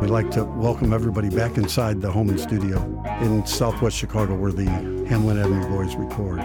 I'd like to welcome everybody back inside the Holman studio in Southwest Chicago where the Hamlin Avenue Boys record.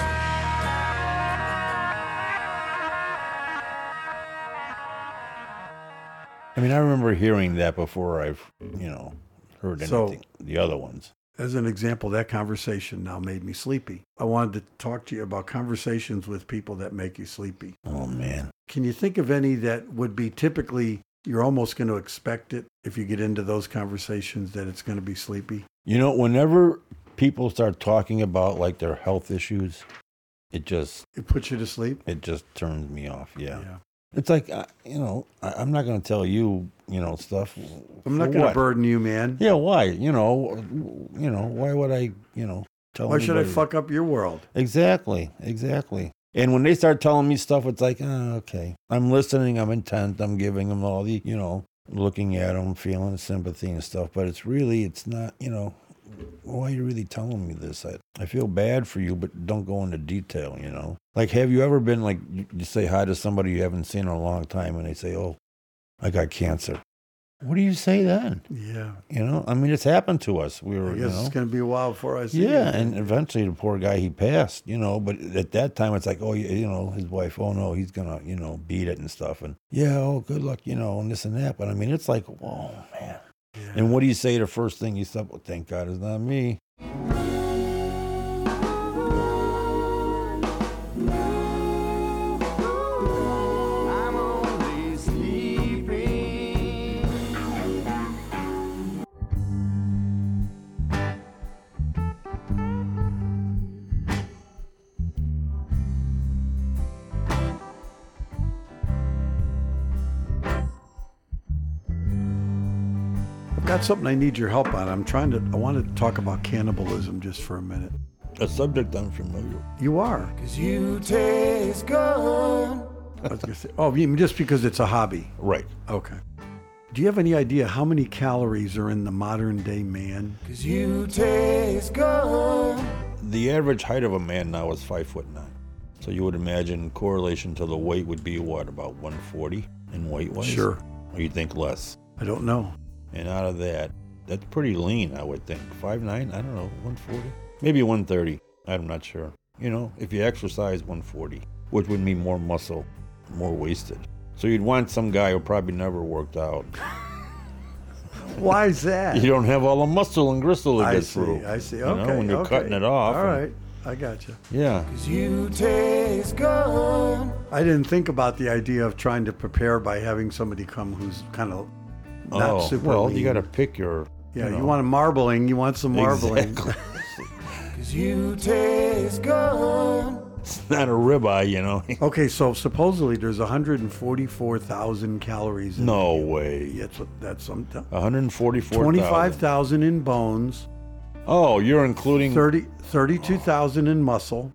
I mean, I remember hearing that before I've, heard anything, the other ones. As an example, that conversation now made me sleepy. I wanted to talk to you about conversations with people that make you sleepy. Oh, man. Can you think of any that would be typically, you're almost going to expect it if you get into those conversations that it's going to be sleepy? You know, whenever people start talking about, like, their health issues, it puts you to sleep? It just turns me off, yeah. It's like, I'm not going to tell you, stuff. I'm not going to burden you, man. Yeah, why? Why would I, tell Why should I anybody? fuck up your world? Exactly. And when they start telling me stuff, it's like, okay. I'm listening, I'm intent, I'm giving them all the, looking at them, feeling sympathy and stuff. But it's not, why are you really telling me this? I feel bad for you, but don't go into detail, Like, have you ever been, like, you say hi to somebody you haven't seen in a long time, and they say, oh, I got cancer. What do you say then? Yeah. I mean, it's happened to us. I guess it's going to be a while before I see it. Yeah, and eventually the poor guy, he passed, but at that time it's like, oh, his wife, oh no, he's going to, beat it and stuff. And yeah, oh, good luck, and this and that. But I mean, it's like, oh, man. Yeah. And what do you say the first thing you said? Well, thank God it's not me. Got something I need your help on. I want to talk about cannibalism just for a minute. A subject I'm familiar. You are. 'Cause you taste good. I was gonna say, just because it's a hobby. Right. Okay. Do you have any idea how many calories are in the modern day man? 'Cause you taste good. The average height of a man now is 5'9". So you would imagine correlation to the weight would be what, about 140 in weight-wise? Sure. Or you think less? I don't know. And out of that, that's pretty lean, I would think. 5'9", I don't know, 140? Maybe 130, I'm not sure. If you exercise 140, which would mean more muscle, more wasted. So you'd want some guy who probably never worked out. Why is that? You don't have all the muscle and gristle to get through. I see. Okay. When you're cutting it off. All right. I got you. Yeah. 'Cause you taste good. I didn't think about the idea of trying to prepare by having somebody come who's kind of not super lean. You got to pick your... Yeah, you want marbling. You want some marbling. Exactly. 'Cause you taste good. It's not a ribeye, Okay, so supposedly there's 144,000 calories in No way. Yeah, that's some 144,000. 25,000 in bones. Oh, you're including 32,000 in muscle,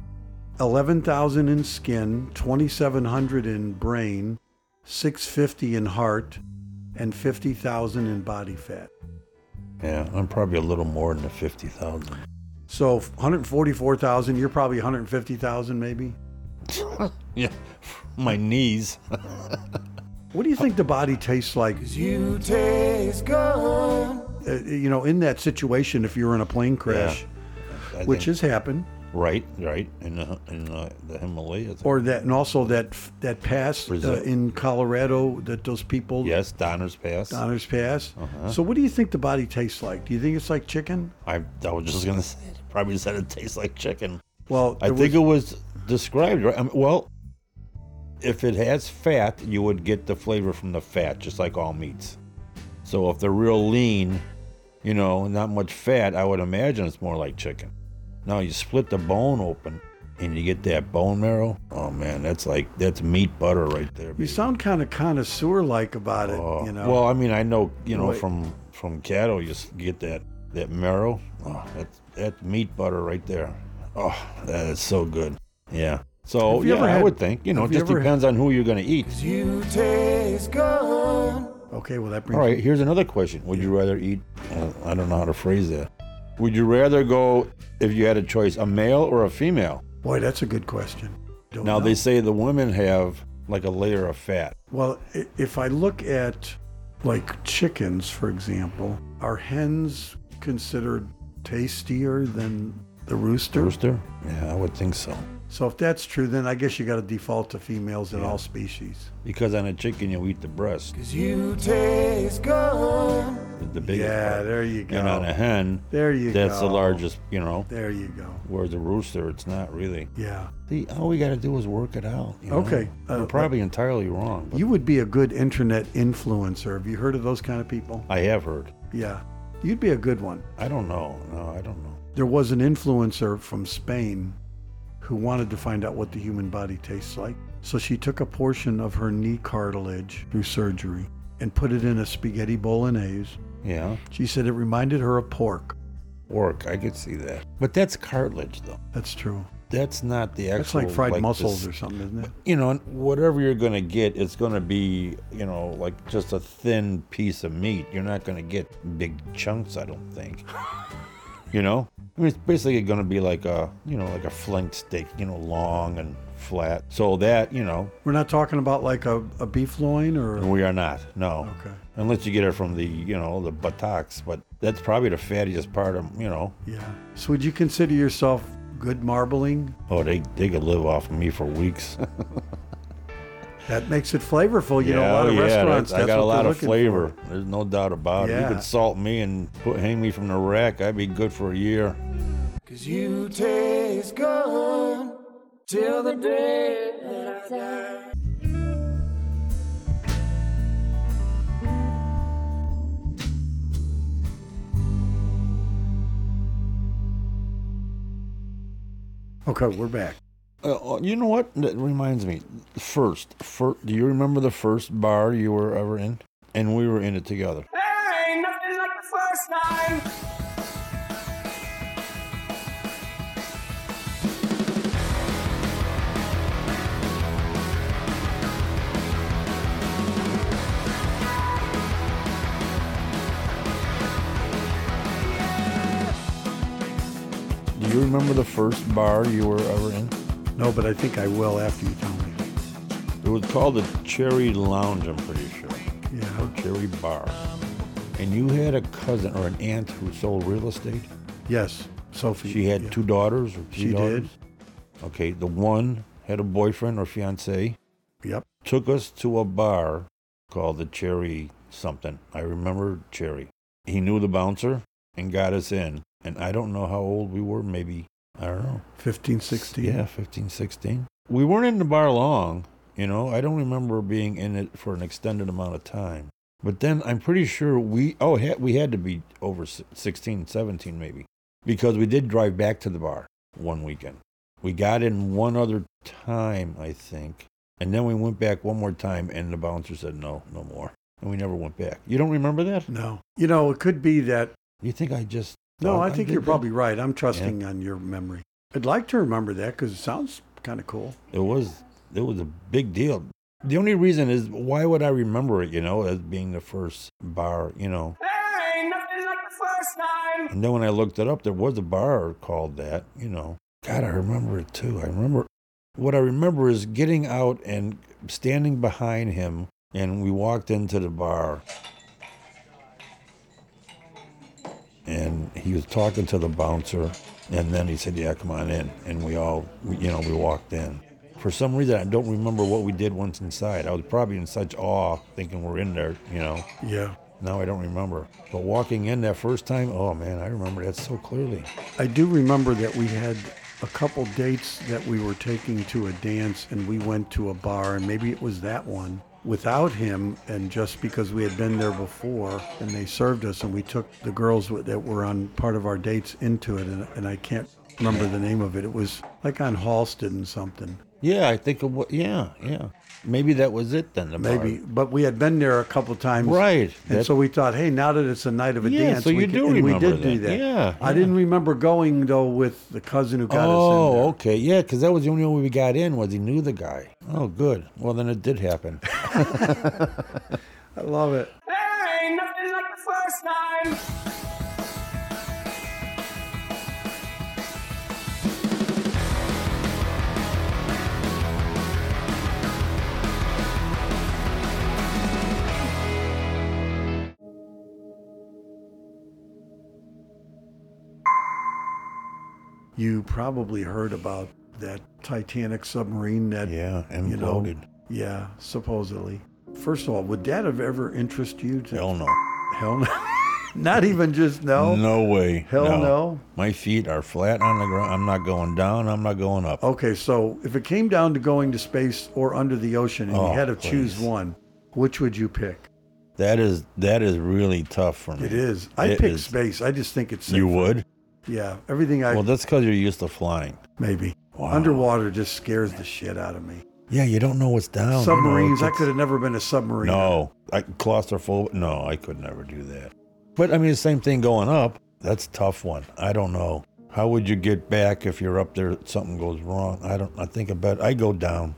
11,000 in skin, 2,700 in brain, 650 in heart, and 50,000 in body fat. Yeah, I'm probably a little more than the 50,000. So 144,000, you're probably 150,000 maybe? Yeah, my knees. What do you think the body tastes like? 'Cause you taste good. In that situation, if you were in a plane crash, which has happened. Right, in the Himalayas. Or that, and also that pass in Colorado that those people. Yes, Donner's Pass. Uh-huh. So what do you think the body tastes like? Do you think it's like chicken? I was just gonna say, probably said it tastes like chicken. Well, I think it was described right. Well, if it has fat, you would get the flavor from the fat, just like all meats. So if they're real lean, not much fat, I would imagine it's more like chicken. Now you split the bone open and you get that bone marrow. Oh man, that's meat butter right there. You sound kind of connoisseur-like about it, Well, I mean, I know, from cattle you get that marrow. Oh, that's meat butter right there. Oh, that is so good. Yeah. So I would think, it just depends on who you're going to eat. 'Cause you taste good. Okay, well that brings. All right, here's another question. Would you rather eat? I don't know how to phrase that. Would you rather go, if you had a choice, a male or a female? Boy, that's a good question. Now they say the women have like a layer of fat. Well, if I look at like chickens, for example, are hens considered tastier than the rooster? Rooster? Yeah, I would think so. So if that's true, then I guess you got to default to females in all species. Because on a chicken, you eat the breast, 'Cause you taste good. the biggest Yeah, part. there you go. And on a hen, There you go. that's the largest, you know. There you go. Whereas a rooster, it's not really. Yeah. See, all we got to do is work it out. You know? Okay. We're probably entirely wrong. But You would be a good internet influencer. Have you heard of those kind of people? I have heard. Yeah. You'd be a good one. I don't know. No, I don't know. There was an influencer from Spain who wanted to find out what the human body tastes like. So she took a portion of her knee cartilage through surgery and put it in a spaghetti bolognese. Yeah. She said it reminded her of pork. Pork, I could see that. But that's cartilage, though. That's true. That's not the actual. That's like fried mussels this- or something, isn't it? You know, whatever you're going to get, it's going to be, you know, like just a thin piece of meat. You're not going to get big chunks, I don't think. You know? I mean, it's basically going to be like a, you know, like a flank steak, you know, long and flat. So that, you know, We're not talking about like a beef loin or... we are not. No. Okay. Unless you get it from the, you know, the buttocks. But that's probably the fattiest part of, you know. Yeah. So would you consider yourself good marbling? Oh, they could live off of me for weeks. That makes it flavorful. You know, a lot of restaurants, I that's got a what lot they're of looking flavor. for. There's no doubt about it. Yeah. You could salt me and hang me from the rack. I'd be good for a year. 'Cause you taste good till the day that I die. Okay, we're back. You know what? That reminds me. First, do you remember the first bar you were ever in? And we were in it together. There ain't nothing like the first time. Do you remember the first bar you were ever in? No, but I think I will after you tell me. It was called the Cherry Lounge, I'm pretty sure. Yeah. Or Cherry Bar. And you had a cousin or an aunt who sold real estate? Yes, Sophie. She had yeah. 2 daughters or 3 She daughters? did. Okay, the one had a boyfriend or fiance, Yep. took us to a bar called the Cherry something. I remember Cherry. He knew the bouncer and got us in. And I don't know how old we were, maybe, I don't know. 15, 16. Yeah, 15, 16. We weren't in the bar long, you know. I don't remember being in it for an extended amount of time. But then I'm pretty sure we had to be over 16, 17 maybe. Because we did drive back to the bar one weekend. We got in one other time, I think. And then we went back one more time and the bouncer said no more. And we never went back. You don't remember that? No. You know, it could be that... You think I just... No, thought I think did you're that? probably right. I'm trusting on your memory. I'd like to remember that because it sounds kind of cool. It was a big deal. The only reason is, why would I remember it, you know, as being the first bar, you know? There ain't nothing like the first time. And then when I looked it up, there was a bar called that, you know. God, I remember it too. What I remember is getting out and standing behind him, and we walked into the bar. And he was talking to the bouncer, and then he said, yeah, come on in. And we walked in. For some reason, I don't remember what we did once inside. I was probably in such awe, thinking we're in there, you know. Yeah. Now I don't remember. But walking in that first time, oh man, I remember that so clearly. I do remember that we had a couple dates that we were taking to a dance, and we went to a bar, and maybe it was that one, without him, and just because we had been there before, and they served us, and we took the girls that were on part of our dates into it, and I can't remember the name of it. It was like on Halsted and something. Yeah, I think of what, yeah. Maybe that was it then, the Maybe, bar. but we had been there a couple times. Right. And so we thought, hey, now that it's a night of a Yeah, dance, so you we do and we remember did do that. that. Yeah, I yeah. didn't remember going, though, with the cousin who got us in Oh, there. okay. Yeah, because that was the only way we got in, was he knew the guy. Oh, good. Well, then it did happen. I love it. There ain't nothing like the first time. You probably heard about that Titanic submarine that, Yeah, you know, imploded. yeah, supposedly. First of all, would that have ever interested you? Hell no. Hell no. Not even just no? No way. Hell no. My feet are flat on the ground. I'm not going down. I'm not going up. Okay, so if it came down to going to space or under the ocean and you had to choose please. one, which would you pick? That is really tough for me. It is. I'd It pick is. space. I just think it's safer. You would? Yeah, everything I... Well, that's because you're used to flying. maybe. Wow. Underwater just scares the shit out of me. Yeah, you don't know what's down. Submarines, You know, I could have never been a submarine. No, claustrophobic. No, I could never do that. But I mean, the same thing going up. That's a tough one. I don't know. How would you get back if you're up there? Something goes wrong. I think about. I go down.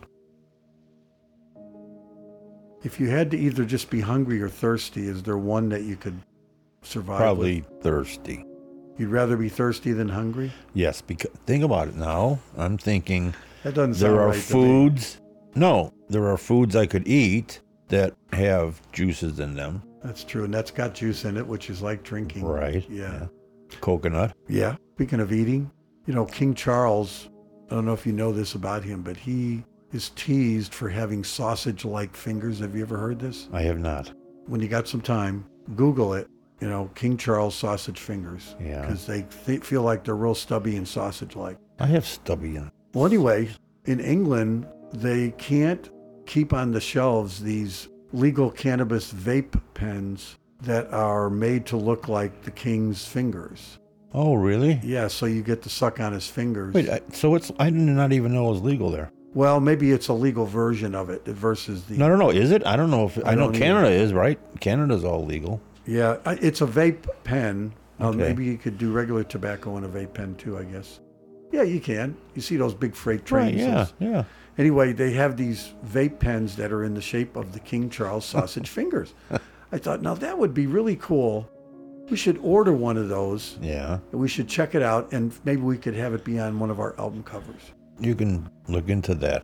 If you had to either just be hungry or thirsty, is there one that you could survive Probably with? thirsty. You'd rather be thirsty than hungry? Yes, because think about it now. I'm thinking That doesn't sound there are right to me. foods. No, there are foods I could eat that have juices in them. That's true, and that's got juice in it, which is like drinking. Right. Yeah. Coconut. Yeah. Speaking of eating, you know, King Charles, I don't know if you know this about him, but he is teased for having sausage-like fingers. Have you ever heard this? I have not. When you got some time, Google it, you know, King Charles sausage fingers. Yeah. Because they feel like they're real stubby and sausage-like. I have stubby. Well, anyway, in England, they can't keep on the shelves these legal cannabis vape pens that are made to look like the king's fingers. Oh, really? Yeah, so you get to suck on his fingers. Wait, so I did not even know it was legal there. Well, maybe it's a legal version of it versus the... No. Is it? I don't know if... I know don't Canada is, right? Canada's all legal. Yeah, it's a vape pen. Okay. Maybe you could do regular tobacco in a vape pen too, I guess. Yeah, you can. You see those big freight trains. Right, yeah. Anyway, they have these vape pens that are in the shape of the King Charles sausage fingers. I thought, now that would be really cool. We should order one of those. Yeah. And we should check it out, and maybe we could have it be on one of our album covers. You can look into that.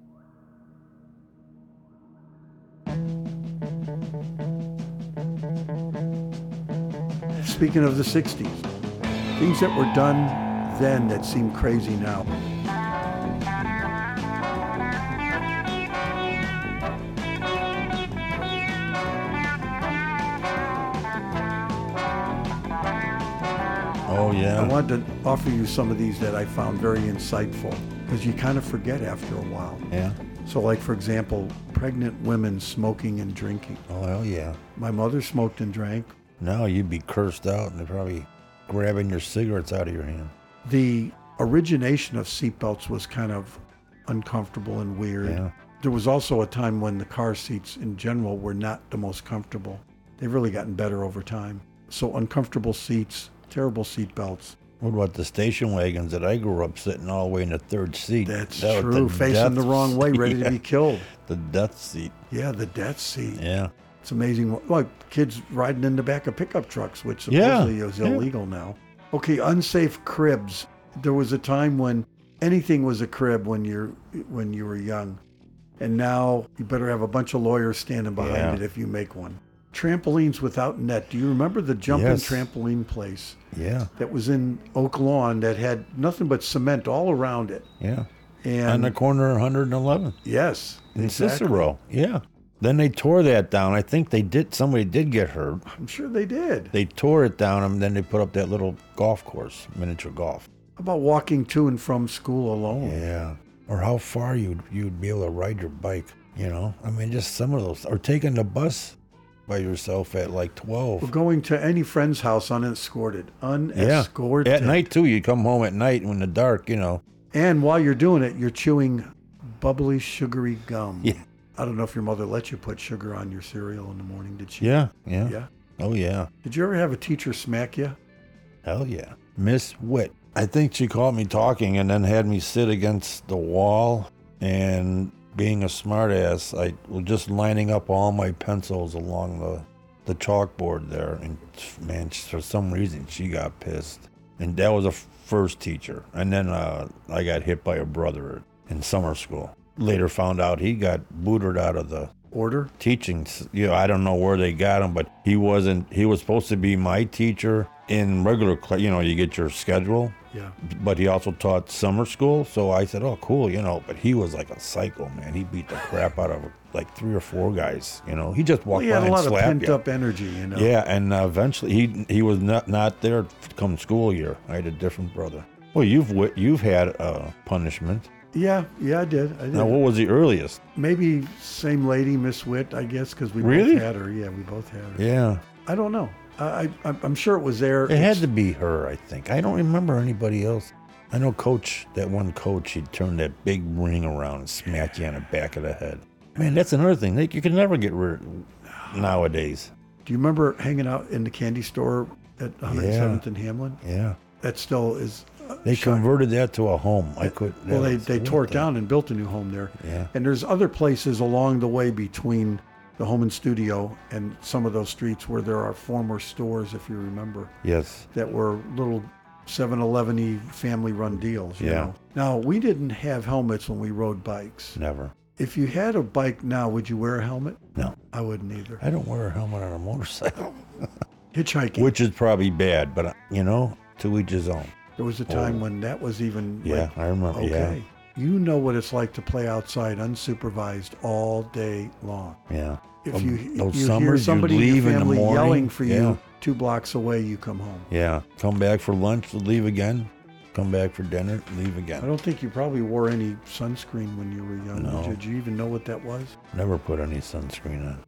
Speaking of the 60s, things that were done then that seem crazy now. Oh, I yeah. wanted to offer you some of these that I found very insightful because you kind of forget after a while. Yeah. So like, for example, pregnant women smoking and drinking. Oh, hell yeah. My mother smoked and drank. Now you'd be cursed out and they're probably grabbing your cigarettes out of your hand. The origination of seatbelts was kind of uncomfortable and weird. Yeah. There was also a time when the car seats in general were not the most comfortable. They've really gotten better over time. So uncomfortable seats, terrible seatbelts. What about the station wagons that I grew up sitting all the way in the third seat? That's That was true. the Facing the death wrong way, ready seat. to be killed. The death seat. Yeah, the death seat. Yeah. It's amazing. Like kids riding in the back of pickup trucks, which Yeah, supposedly is yeah. illegal now. Okay, unsafe cribs. There was a time when anything was a crib when you were young. And now you better have a bunch of lawyers standing behind Yeah. it if you make one. Trampolines without net. Do you remember the jumping Yes. trampoline place Yeah. that was in Oak Lawn that had nothing but cement all around it? Yeah. And On the corner of 111 yes, in exactly. Cicero. Yeah. Then they tore that down. I think somebody did get hurt. I'm sure they did. They tore it down and then they put up that little golf course, miniature golf. How about walking to and from school alone? Yeah. Or how far you'd be able to ride your bike, you know? I mean, just some of those. Or taking the bus by yourself at like 12. Or going to any friend's house unescorted. Unescorted. At night, too. You come home at night in the dark, you know. And while you're doing it, you're chewing bubbly, sugary gum. Yeah. I don't know if your mother let you put sugar on your cereal in the morning, did she? Yeah. Yeah? Oh, yeah. Did you ever have a teacher smack you? Hell yeah. Miss Witt. I think she caught me talking and then had me sit against the wall, and being a smartass, I was just lining up all my pencils along the chalkboard there, and man, for some reason she got pissed. And that was a first teacher. And then I got hit by a brother in summer school. Later found out he got booted out of the Order? teaching. You know, I don't know where they got him, but he was supposed to be my teacher in regular class. You know, you get your schedule. Yeah. But he also taught summer school, so I said, "Oh, cool," But he was like a psycho, man. He beat the crap out of like 3 or 4 guys. He just walked Well, he by had a and lot of slapped pent you. up energy, Yeah, and eventually he was not there come school year. I had a different brother. Well, you've had punishment. Yeah, I did. Now, what was the earliest? Maybe same lady, Miss Witt, I guess, because we Really? both had her. Yeah, we both had her. Yeah. I don't know. I'm sure it was there. It had to be her, I think. I don't remember anybody else. I know that one coach, he'd turn that big ring around and smack you on the back of the head. Man, that's another thing. You can never get rid of nowadays. Do you remember hanging out in the candy store at 107th and Hamlin? Yeah. That still is... They converted that to a home. They tore it down and built a new home there. Yeah. And there's other places along the way between the home and studio and some of those streets where there are former stores, if you remember. Yes. That were little 7-Eleven-y family-run deals, you Yeah. know. Now, we didn't have helmets when we rode bikes. Never. If you had a bike now, would you wear a helmet? No. I wouldn't either. I don't wear a helmet on a motorcycle. Hitchhiking. Which is probably bad, but, to each his own. There was a time when that was even Yeah, like, I remember. okay. You know what it's like to play outside unsupervised all day long. Yeah. If Those you hear summers, somebody you in leave your in the family morning. yelling for you Yeah. 2 blocks away, you come home. Yeah. Come back for lunch, leave again. Come back for dinner, leave I again. don't think you probably wore any sunscreen when you were young. No. Did you even know what that was? Never put any sunscreen on.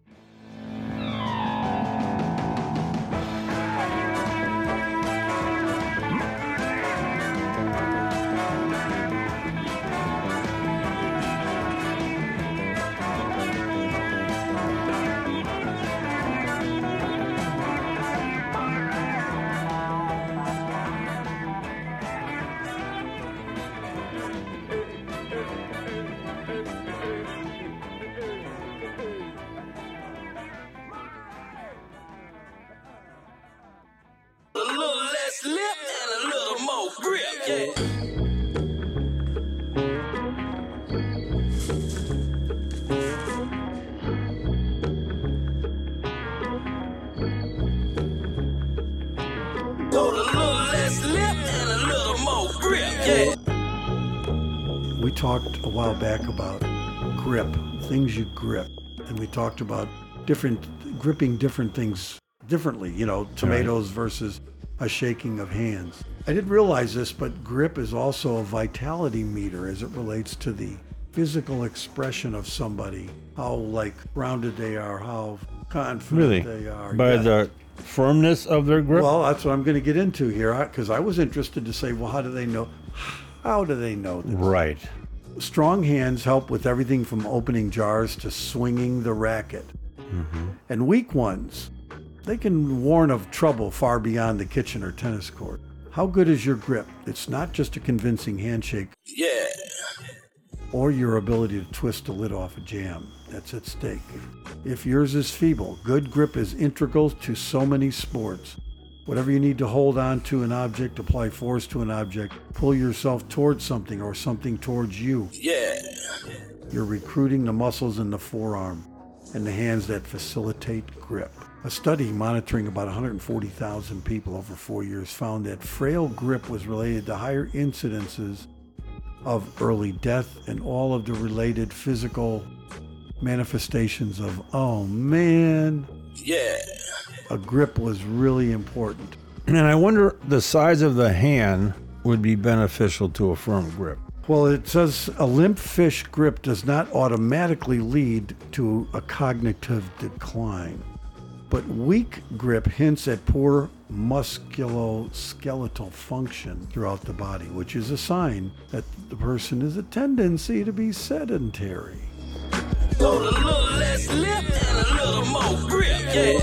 A little less lip and a little more grip, yeah. Go a little less lip and a little more grip, yeah. We talked a while back about grip, things you grip. And we talked about gripping different things differently, tomatoes versus a shaking of hands. I didn't realize this, but grip is also a vitality meter as it relates to the physical expression of somebody, how rounded they are, how confident they are. By Yeah. the firmness of their grip? Well, that's what I'm going to get into here, because I was interested to say, well, how do they know? How do they know this? Right. Strong hands help with everything from opening jars to swinging the racket. Mm-hmm. And weak ones, they can warn of trouble far beyond the kitchen or tennis court. How good is your grip? It's not just a convincing handshake Yeah. or your ability to twist the lid off a jam. That's at stake. If yours is feeble, good grip is integral to so many sports. Whatever you need to hold on to an object, apply force to an object, pull yourself towards something or something towards you. Yeah. You're recruiting the muscles in the forearm and the hands that facilitate grip. A study monitoring about 140,000 people over 4 years found that frail grip was related to higher incidences of early death and all of the related physical manifestations of, oh man, Yeah. a grip was really important. And I wonder the size of the hand would be beneficial to a firm grip. Well, it says a limp fish grip does not automatically lead to a cognitive decline, but weak grip hints at poor musculoskeletal function throughout the body, which is a sign that the person has a tendency to be sedentary. Go a little less lip and a little more grip, yeah.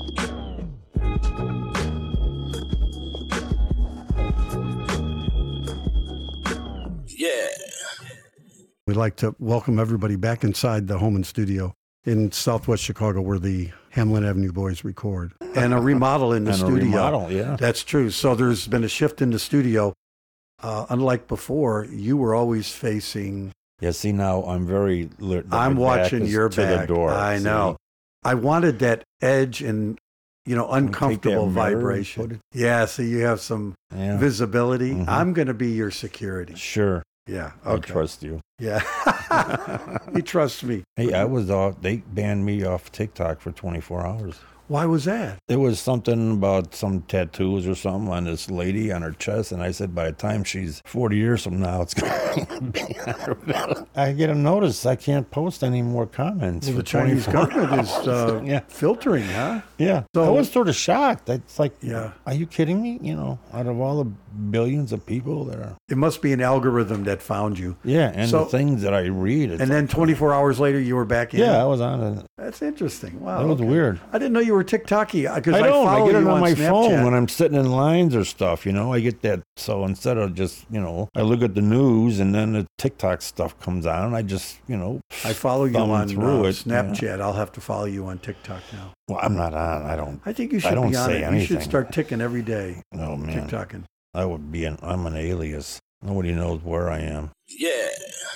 Yeah. We'd like to welcome everybody back inside the home and studio in Southwest Chicago where the Hamlin Avenue Boys record. And a remodel in the And a studio. remodel, yeah. That's true. So there's been a shift in the studio. Unlike before, you were always facing... Yeah, see, now I'm very... I'm watching your to back. the door. I see? know. I wanted that edge, and uncomfortable mirror and put vibration. it- Yeah, so you have some Yeah. visibility. I'm going to be your security. Sure. Yeah, I okay. trust you. Yeah. He trusts me. Hey, they banned me off TikTok for 24 hours. Why was that? There was something about some tattoos or something on this lady on her chest, and I said by the time she's 40 years from now, it's going to be on her belly. I get a notice I can't post any more comments. Well, for the Chinese 24 government is Yeah. filtering, huh? Yeah. So- I was sort of shocked. It's like, Yeah. are you kidding me? Out of all the billions of people that are. It must be an algorithm that found you. Yeah, and So- the things that I read. It's And then 24 hours later, you were back in. yeah, I was on it. That's interesting. Wow. That was okay. weird. I didn't know you were TikToky because I I don't. follow I get it you on my Snapchat. phone when I'm sitting in lines or stuff. I get that. So instead of just, I look at the news and then the TikTok stuff comes on, and I just, I follow you thumb on through it, Snapchat. I'll have to follow you on TikTok now. Well, I'm not on. I don't. I think you should I don't be on say it. You anything. should start ticking every day. Oh man, TikToking. I would be I'm an alias. Nobody knows where I am. Yeah.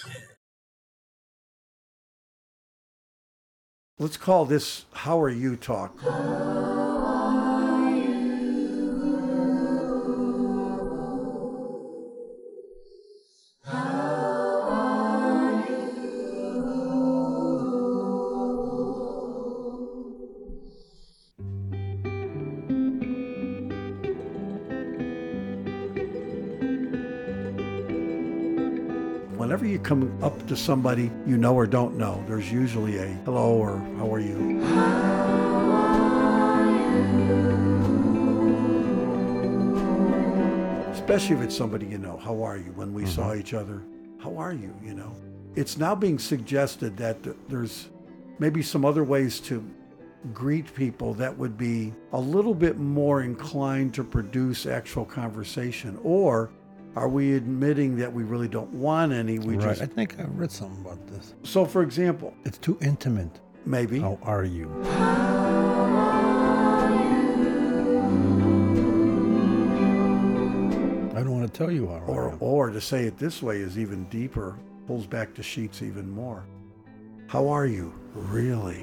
Let's call this How Are You Talk. Whenever you come up to somebody you know or don't know, there's usually a hello or how are you. Especially if it's somebody you know. How are you? When we saw each other, how are you? It's now being suggested that there's maybe some other ways to greet people that would be a little bit more inclined to produce actual conversation. Or are we admitting that we really don't want any? Right. I think I read something about this. So, for example, It's too intimate. maybe. How are you? I don't want to tell you how I am. Or to say it this way is even deeper, pulls back the sheets even more. How are you? Really?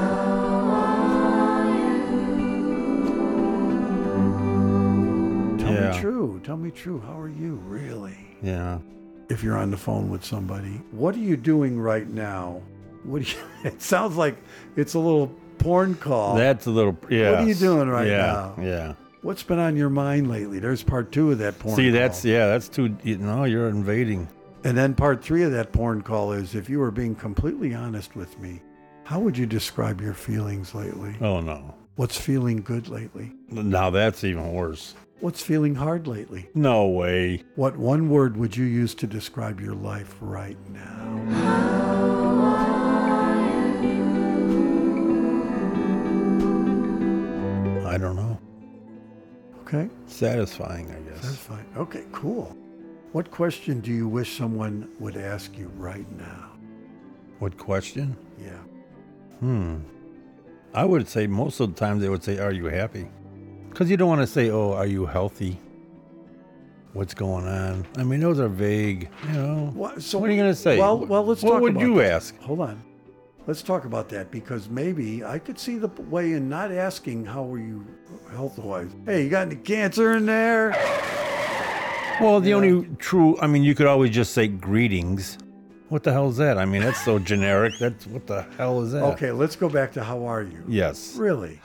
Tell me true. Tell me true. How are you? Really? Yeah. If you're on the phone with somebody, what are you doing right now? It sounds like it's a little porn call. That's a little. Yeah. What are you doing right yeah, now? Yeah. What's been on your mind lately? There's part 2 of that porn See, call. that's too. You're invading. And then part 3 of that porn call is, if you were being completely honest with me, how would you describe your feelings lately? Oh no. What's feeling good lately? Now that's even worse. What's feeling hard lately? No way. What one word would you use to describe your life right now? I don't know. Okay, Satisfying, I guess. that's fine. Okay, cool. What question do you wish someone would ask you right now? What question? Yeah. I would say most of the time they would say, "Are you happy?" Because you don't want to say, "Oh, are you healthy?" What's going on? I mean, those are vague. So What are you going to say? Well, let's talk What would about you that. ask? Hold on. Let's talk about that, because maybe I could see the way in not asking how are you health-wise. Hey, you got any cancer in there? Well, the only true, you could always just say greetings. What the hell is that? That's so generic. What the hell is that? Okay, let's go back to how are you? Yes. Really?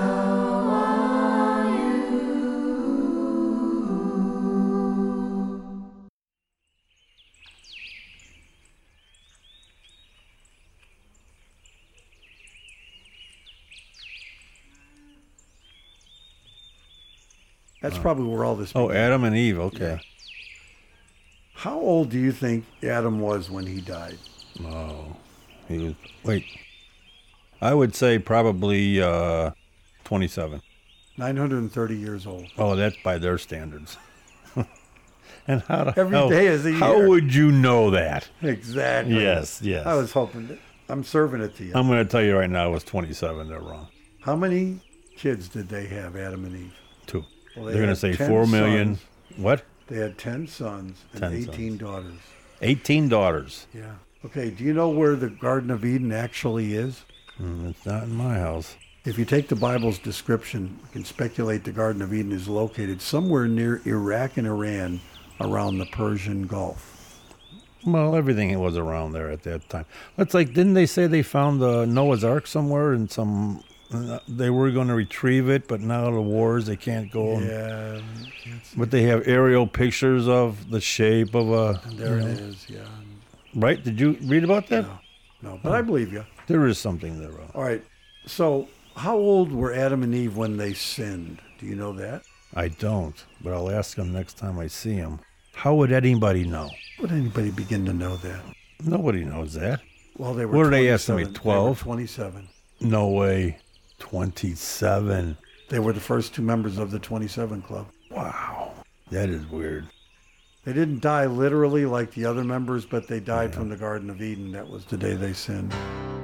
That's probably where all this Oh, began. Adam and Eve. Okay. How old do you think Adam was when he died? Oh, he was. Wait. I would say probably 27. 930 years old. Oh, that's by their standards. And how the Every hell, day is a How year. would you know that? Exactly. Yes. I was hoping that. I'm serving it to you. I'm going to tell you right now, it was 27. They're wrong. How many kids did they have, Adam and Eve? 2. Well, They're going to had say 10 4 million. sons. What? They had 10 sons and 10 18 daughters. 18 daughters. Yeah. Okay, do you know where the Garden of Eden actually is? It's not in my house. If you take the Bible's description, you can speculate the Garden of Eden is located somewhere near Iraq and Iran around the Persian Gulf. Well, everything was around there at that time. It's like, didn't they say they found the Noah's Ark somewhere in some... they were going to retrieve it, but now the wars, they can't go. Yeah. But they have aerial pictures of the shape of a... There it is, yeah. Right? Did you read about that? No, but I believe you. There is something there. All right. So how old were Adam and Eve when they sinned? Do you know that? I don't, but I'll ask them next time I see them. How would anybody know? Would anybody begin to know that? Nobody knows that. Well, they were What did they 27. estimate, 12? 27. No way. 27. They were the first 2 members of the 27 Club. Wow. That is weird. They didn't die literally like the other members, but they died from the Garden of Eden. That was the day they sinned.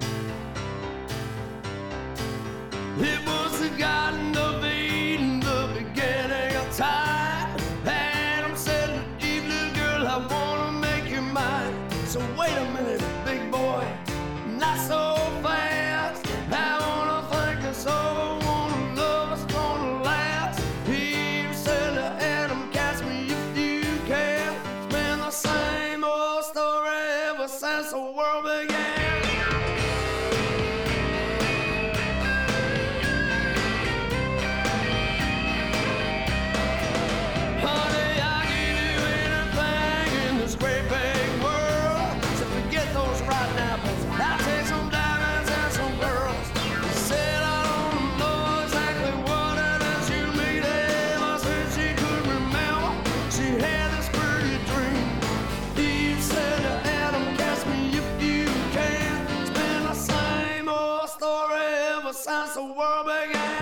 It was the Garden of Eden, the beginning of time. Adam said to Eve, little girl, I want to make you mine. So wait a minute, big boy, not so fast. I want to think it's over, want to love us, gonna last. Eve said to Adam, catch me if you can. It's been the same old story ever since the world began. Since the world began.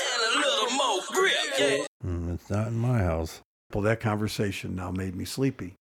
It's not in my house. Well, that conversation now made me sleepy.